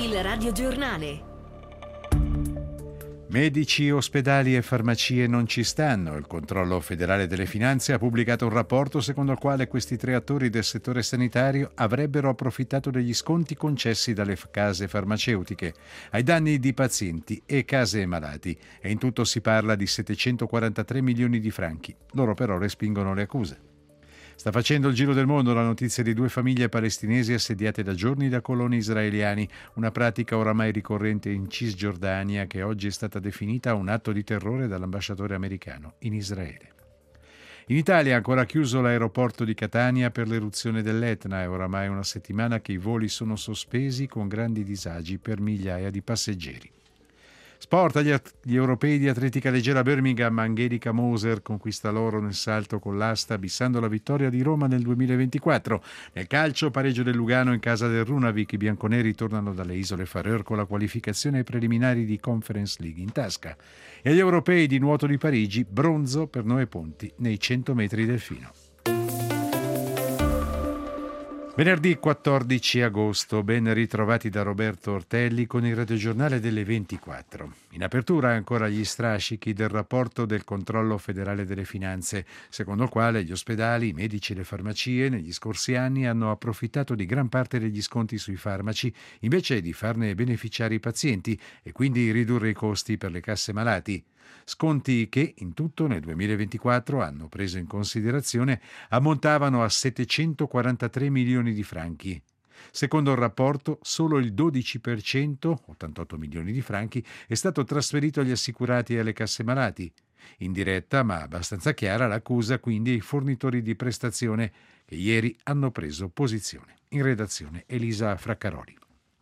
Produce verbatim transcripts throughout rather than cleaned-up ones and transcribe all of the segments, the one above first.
Il radiogiornale. Medici, ospedali e farmacie non ci stanno. Il Controllo Federale delle Finanze ha pubblicato un rapporto secondo il quale questi tre attori del settore sanitario avrebbero approfittato degli sconti concessi dalle case farmaceutiche ai danni di pazienti e case malati, e in tutto si parla di settecentoquarantatré milioni di franchi. Loro però respingono le accuse. Sta facendo il giro del mondo la notizia di due famiglie palestinesi assediate da giorni da coloni israeliani, una pratica oramai ricorrente in Cisgiordania che oggi è stata definita un atto di terrore dall'ambasciatore americano in Israele. In Italia è ancora chiuso l'aeroporto di Catania per l'eruzione dell'Etna. È oramai una settimana che i voli sono sospesi con grandi disagi per migliaia di passeggeri. Sport, agli, gli europei di atletica leggera Birmingham, Angelica Moser conquista l'oro nel salto con l'asta, bissando la vittoria di Roma nel duemilaventiquattro. Nel calcio, pareggio del Lugano in casa del Runavik, i bianconeri tornano dalle isole Faroe con la qualificazione ai preliminari di Conference League in tasca. E agli europei di nuoto di Parigi, bronzo per Noè Ponti nei cento metri delfino. Venerdì quattordici agosto, ben ritrovati da Roberto Ortelli con il radiogiornale delle ventiquattro. In apertura ancora gli strascichi del rapporto del Controllo Federale delle Finanze, secondo il quale gli ospedali, i medici e le farmacie negli scorsi anni hanno approfittato di gran parte degli sconti sui farmaci invece di farne beneficiare i pazienti e quindi ridurre i costi per le casse malati. Sconti che in tutto nel duemilaventiquattro hanno preso in considerazione ammontavano a settecentoquarantatré milioni di franchi. Secondo il rapporto, solo il dodici per cento, ottantotto milioni di franchi, è stato trasferito agli assicurati e alle casse malati. Indiretta, ma abbastanza chiara, l'accusa quindi ai fornitori di prestazione che ieri hanno preso posizione. In redazione Elisa Fraccaroli.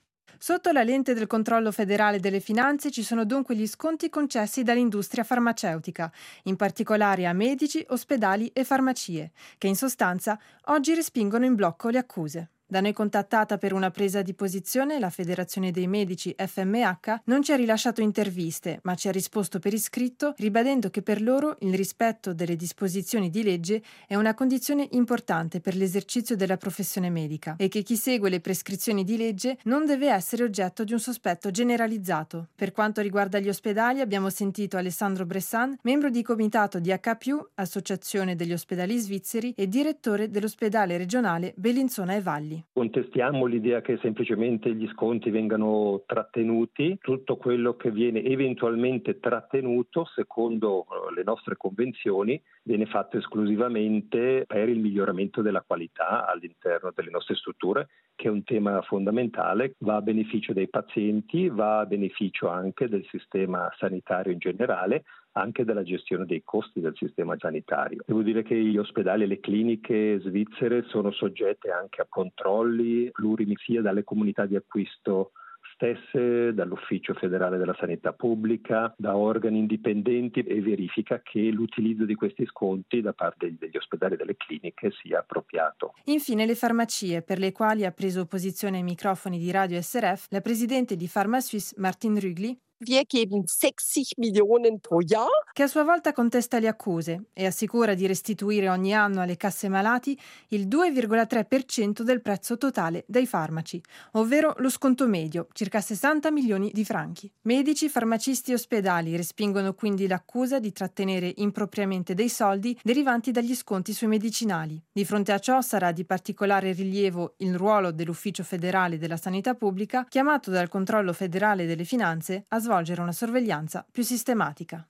Sotto la lente del Controllo Federale delle Finanze ci sono dunque gli sconti concessi dall'industria farmaceutica, in particolare a medici, ospedali e farmacie, che in sostanza oggi respingono in blocco le accuse. Da noi contattata per una presa di posizione, la Federazione dei Medici F M H non ci ha rilasciato interviste, ma ci ha risposto per iscritto, ribadendo che per loro il rispetto delle disposizioni di legge è una condizione importante per l'esercizio della professione medica e che chi segue le prescrizioni di legge non deve essere oggetto di un sospetto generalizzato. Per quanto riguarda gli ospedali, abbiamo sentito Alessandro Bressan, membro di comitato di H più, Associazione degli Ospedali Svizzeri, e direttore dell'ospedale regionale Bellinzona e Valli. Contestiamo l'idea che semplicemente gli sconti vengano trattenuti. Tutto quello che viene eventualmente trattenuto, secondo le nostre convenzioni, viene fatto esclusivamente per il miglioramento della qualità all'interno delle nostre strutture, che è un tema fondamentale, va a beneficio dei pazienti, va a beneficio anche del sistema sanitario in generale, anche della gestione dei costi del sistema sanitario. Devo dire che gli ospedali e le cliniche svizzere sono soggette anche a controlli plurimi sia dalle comunità di acquisto stesse, dall'Ufficio Federale della Sanità Pubblica, da organi indipendenti, e verifica che l'utilizzo di questi sconti da parte degli ospedali e delle cliniche sia appropriato. Infine le farmacie, per le quali ha preso posizione ai microfoni di Radio S R F la presidente di PharmaSuisse Martine Rügli. Wir geben sechzig Millionen pro Jahr. Che a sua volta contesta le accuse e assicura di restituire ogni anno alle casse malati il due virgola tre per cento del prezzo totale dei farmaci, ovvero lo sconto medio, circa sessanta milioni di franchi. Medici, farmacisti e ospedali respingono quindi l'accusa di trattenere impropriamente dei soldi derivanti dagli sconti sui medicinali. Di fronte a ciò sarà di particolare rilievo il ruolo dell'Ufficio Federale della Sanità Pubblica, chiamato dal Controllo Federale delle Finanze a svolgere una sorveglianza più sistematica.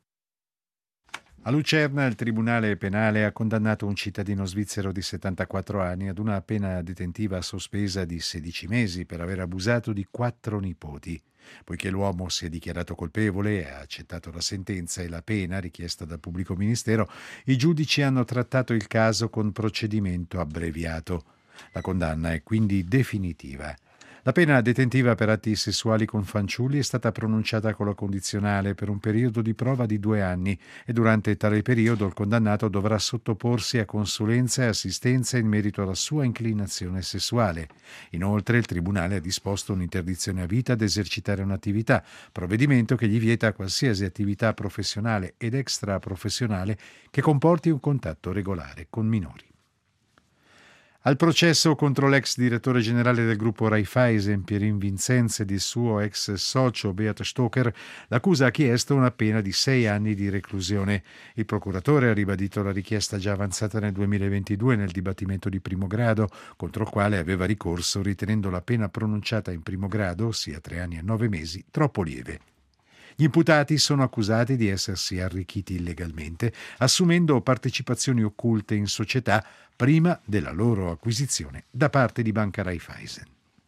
A Lucerna il Tribunale Penale ha condannato un cittadino svizzero di settantaquattro anni ad una pena detentiva sospesa di sedici mesi per aver abusato di quattro nipoti. Poiché l'uomo si è dichiarato colpevole e ha accettato la sentenza e la pena richiesta dal pubblico ministero, i giudici hanno trattato il caso con procedimento abbreviato. La condanna è quindi definitiva. La pena detentiva per atti sessuali con fanciulli è stata pronunciata con la condizionale per un periodo di prova di due anni e durante tale periodo il condannato dovrà sottoporsi a consulenza e assistenza in merito alla sua inclinazione sessuale. Inoltre il Tribunale ha disposto un'interdizione a vita ad esercitare un'attività, provvedimento che gli vieta qualsiasi attività professionale ed extraprofessionale che comporti un contatto regolare con minori. Al processo contro l'ex direttore generale del gruppo Raiffeisen, Pierin Vincenzi, ed il suo ex socio Beat Stocker, l'accusa ha chiesto una pena di sei anni di reclusione. Il procuratore ha ribadito la richiesta già avanzata nel duemilaventidue nel dibattimento di primo grado, contro il quale aveva ricorso ritenendo la pena pronunciata in primo grado, ossia tre anni e nove mesi, troppo lieve. Gli imputati sono accusati di essersi arricchiti illegalmente, assumendo partecipazioni occulte in società prima della loro acquisizione da parte di Banca Raiffeisen.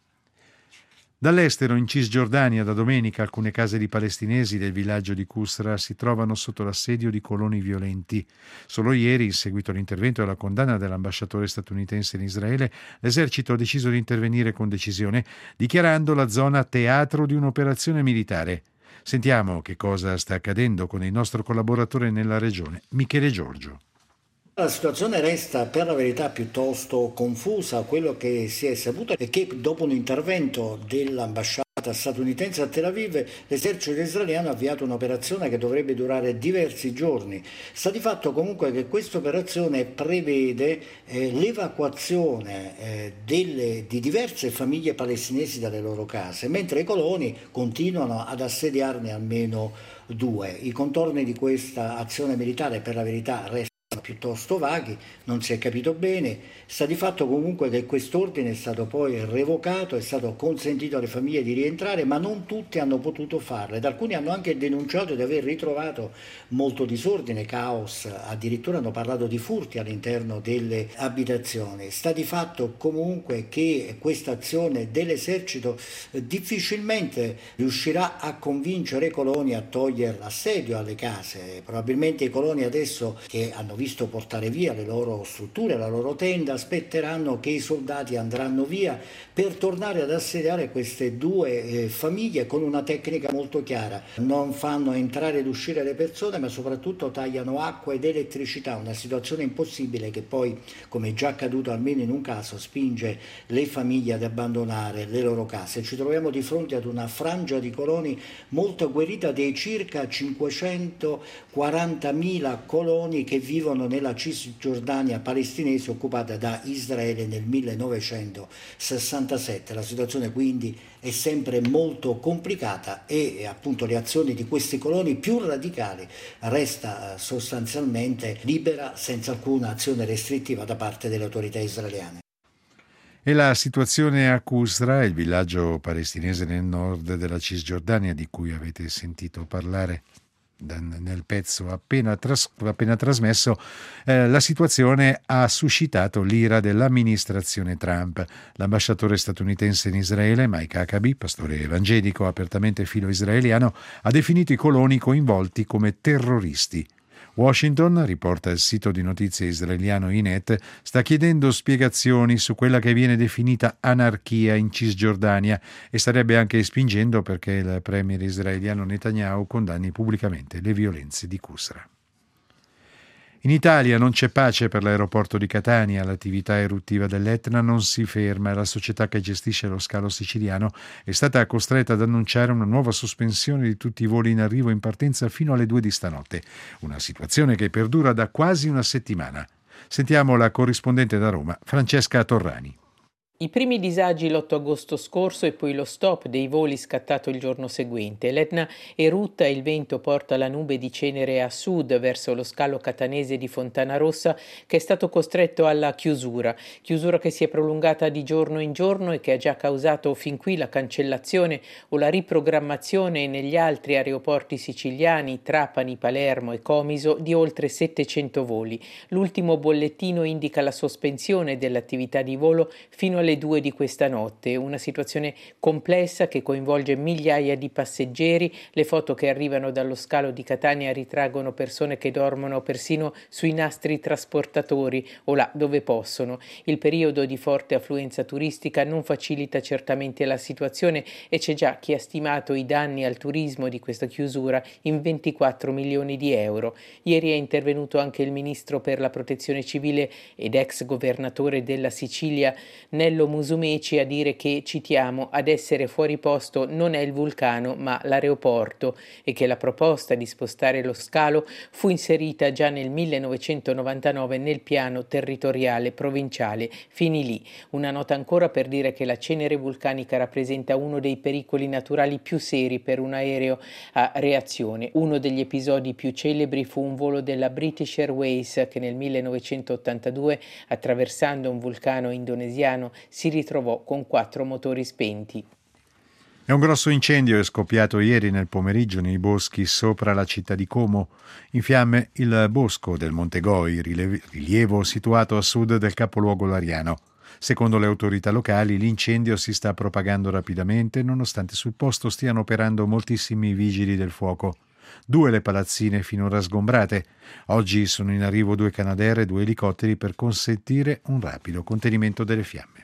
Dall'estero, in Cisgiordania, da domenica alcune case di palestinesi del villaggio di Qusra si trovano sotto l'assedio di coloni violenti. Solo ieri, in seguito all'intervento e alla condanna dell'ambasciatore statunitense in Israele, l'esercito ha deciso di intervenire con decisione, dichiarando la zona teatro di un'operazione militare. Sentiamo che cosa sta accadendo con il nostro collaboratore nella regione, Michele Giorgio. La situazione resta per la verità piuttosto confusa. Quello che si è saputo è che dopo un intervento dell'ambasciata statunitense a Tel Aviv, l'esercito israeliano ha avviato un'operazione che dovrebbe durare diversi giorni. Sta di fatto comunque che questa operazione prevede eh, l'evacuazione eh, delle, di diverse famiglie palestinesi dalle loro case, mentre i coloni continuano ad assediarne almeno due. I contorni di questa azione militare per la verità restano piuttosto vaghi, non si è capito bene. Sta di fatto comunque che quest'ordine è stato poi revocato, è stato consentito alle famiglie di rientrare, ma non tutti hanno potuto farlo ed alcuni hanno anche denunciato di aver ritrovato molto disordine, caos, addirittura hanno parlato di furti all'interno delle abitazioni. Sta di fatto comunque che questa azione dell'esercito difficilmente riuscirà a convincere i coloni a togliere l'assedio alle case. Probabilmente i coloni adesso, che hanno visto portare via le loro strutture, la loro tenda, aspetteranno che i soldati andranno via per tornare ad assediare queste due eh, famiglie con una tecnica molto chiara. Non fanno entrare ed uscire le persone, ma soprattutto tagliano acqua ed elettricità, una situazione impossibile che poi, come è già accaduto almeno in un caso, spinge le famiglie ad abbandonare le loro case. Ci troviamo di fronte ad una frangia di coloni molto agguerrita dei circa cinquecentoquarantamila coloni che vivono nella Cisgiordania palestinese occupata da Israele nel millenovecentosessantasette. La situazione quindi è sempre molto complicata e appunto le azioni di questi coloni più radicali resta sostanzialmente libera, senza alcuna azione restrittiva da parte delle autorità israeliane. E la situazione a Qusra, il villaggio palestinese nel nord della Cisgiordania di cui avete sentito parlare nel pezzo appena, tras- appena trasmesso, eh, la situazione ha suscitato l'ira dell'amministrazione Trump. L'ambasciatore statunitense in Israele, Mike Huckabee, pastore evangelico apertamente filo-israeliano, ha definito i coloni coinvolti come terroristi. Washington, riporta il sito di notizie israeliano Ynet, sta chiedendo spiegazioni su quella che viene definita anarchia in Cisgiordania e starebbe anche spingendo perché il premier israeliano Netanyahu condanni pubblicamente le violenze di Qusra. In Italia non c'è pace per l'aeroporto di Catania, l'attività eruttiva dell'Etna non si ferma e la società che gestisce lo scalo siciliano è stata costretta ad annunciare una nuova sospensione di tutti i voli in arrivo e in partenza fino alle due di stanotte, una situazione che perdura da quasi una settimana. Sentiamo la corrispondente da Roma, Francesca Torrani. I primi disagi l'otto agosto scorso e poi lo stop dei voli scattato il giorno seguente. L'Etna erutta e il vento porta la nube di cenere a sud verso lo scalo catanese di Fontanarossa, che è stato costretto alla chiusura. Chiusura che si è prolungata di giorno in giorno e che ha già causato fin qui la cancellazione o la riprogrammazione negli altri aeroporti siciliani, Trapani, Palermo e Comiso, di oltre settecento voli. L'ultimo bollettino indica la sospensione dell'attività di volo fino alle due di questa notte, una situazione complessa che coinvolge migliaia di passeggeri. Le foto che arrivano dallo scalo di Catania ritraggono persone che dormono persino sui nastri trasportatori o là dove possono. Il periodo di forte affluenza turistica non facilita certamente la situazione e c'è già chi ha stimato i danni al turismo di questa chiusura in ventiquattro milioni di euro. Ieri è intervenuto anche il ministro per la protezione civile ed ex governatore della Sicilia Nello Brunello Musumeci a dire che, citiamo, ad essere fuori posto non è il vulcano ma l'aeroporto e che la proposta di spostare lo scalo fu inserita già nel millenovecentonovantanove nel piano territoriale provinciale Finili. Una nota ancora per dire che la cenere vulcanica rappresenta uno dei pericoli naturali più seri per un aereo a reazione. Uno degli episodi più celebri fu un volo della British Airways che nel millenovecentottantadue, attraversando un vulcano indonesiano, si ritrovò con quattro motori spenti. E un grosso incendio è scoppiato ieri nel pomeriggio nei boschi sopra la città di Como. In fiamme il bosco del Monte Goi, rilievo situato a sud del capoluogo lariano. Secondo le autorità locali, l'incendio si sta propagando rapidamente nonostante sul posto stiano operando moltissimi vigili del fuoco. Due le palazzine finora sgombrate. Oggi sono in arrivo due Canadair e due elicotteri per consentire un rapido contenimento delle fiamme.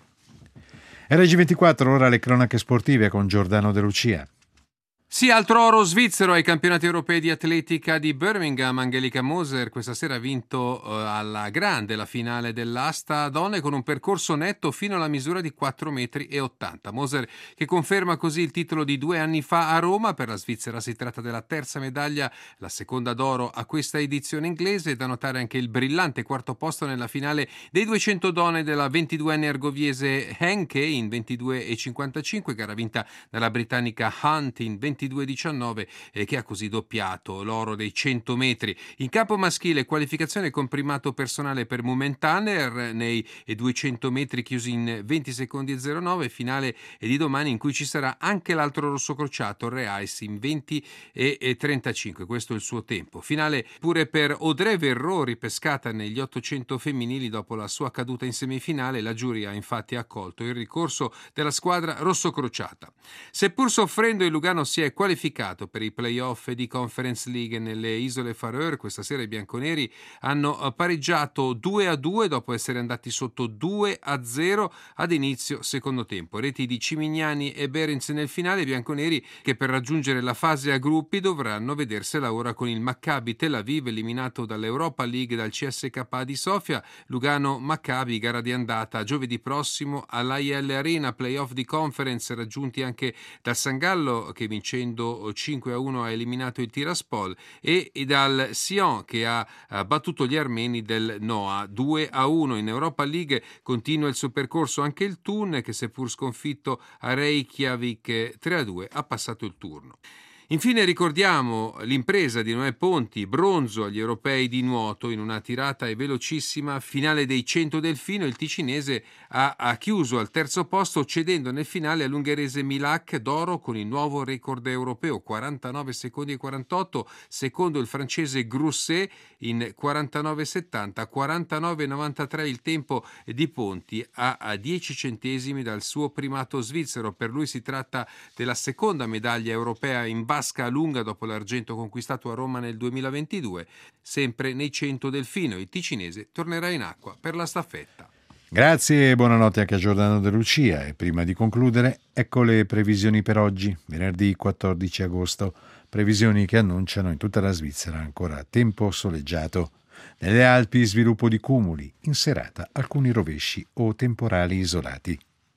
R G ventiquattro, ora le cronache sportive con Giordano De Lucia. Sì, altro oro svizzero ai campionati europei di atletica di Birmingham. Angelica Moser questa sera ha vinto uh, alla grande la finale dell'asta donne con un percorso netto fino alla misura di quattro metri e ottanta. Moser che conferma così il titolo di due anni fa a Roma. Per la Svizzera si tratta della terza medaglia, la seconda d'oro a questa edizione inglese. Da notare anche il brillante quarto posto nella finale dei duecento donne della ventiduenne argoviese Henke in ventidue e cinquantacinque, gara vinta dalla britannica Hunt in ventidue e diciannove, eh, che ha così doppiato l'oro dei cento metri. In campo maschile qualificazione con primato personale per Mumenthaler nei duecento metri chiusi in venti secondi e zero nove, finale di domani in cui ci sarà anche l'altro rosso crociato Reis in venti e trentacinque, questo è il suo tempo. Finale pure per Audrey Verreau, ripescata negli ottocento femminili dopo la sua caduta in semifinale. La giuria ha infatti accolto il ricorso della squadra rosso crociata. Seppur soffrendo, il Lugano si è qualificato per i play-off di Conference League nelle Isole Faroe. Questa sera i bianconeri hanno pareggiato due a due dopo essere andati sotto due a zero ad inizio secondo tempo. Reti di Cimignani e Berens nel finale. I bianconeri che per raggiungere la fase a gruppi dovranno vedersela ora con il Maccabi Tel Aviv, eliminato dall'Europa League dal C S K A di Sofia. Lugano-Maccabi, gara di andata giovedì prossimo all'A I L Arena. Play-off di Conference raggiunti anche dal San Gallo che vincendo cinque a uno ha eliminato il Tiraspol e dal Sion che ha battuto gli armeni del Noa due a uno. In Europa League continua il suo percorso anche il Thun che, seppur sconfitto a Reykjavik tre a due, ha passato il turno. Infine ricordiamo l'impresa di Noè Ponti, bronzo agli europei di nuoto in una tirata e velocissima finale dei cento delfino. Il ticinese ha, ha chiuso al terzo posto cedendo nel finale all'ungherese Milak d'oro con il nuovo record europeo, quarantanove secondi e quarantotto, secondo il francese Grousset in quarantanove settanta, quarantanove novantatré il tempo di Ponti a, a dieci centesimi dal suo primato svizzero. Per lui si tratta della seconda medaglia europea in basket lunga dopo l'argento conquistato a Roma nel duemilaventidue. Sempre nei cento delfino il ticinese tornerà in acqua per la staffetta. Grazie e buonanotte anche a Giordano De Lucia. E prima di concludere, ecco le previsioni per oggi, venerdì quattordici agosto. Previsioni che annunciano in tutta la Svizzera ancora tempo soleggiato. Nelle Alpi sviluppo di cumuli, in serata alcuni rovesci o temporali isolati.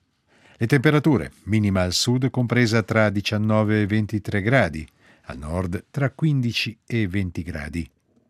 Le temperature, minima al sud compresa tra diciannove e ventitré gradi, al nord tra quindici e venti gradi.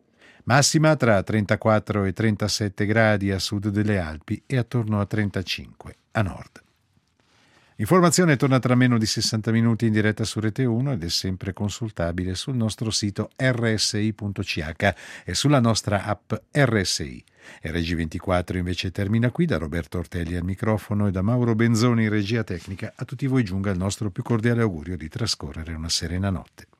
Massima tra trentaquattro e trentasette gradi a sud delle Alpi e attorno a trentacinque a nord. L'informazione torna tra meno di sessanta minuti in diretta su Rete uno ed è sempre consultabile sul nostro sito erre esse i punto c h e sulla nostra app R S I. R G ventiquattro invece termina qui. Da Roberto Ortelli al microfono e da Mauro Benzoni in regia tecnica, a tutti voi giunga il nostro più cordiale augurio di trascorrere una serena notte.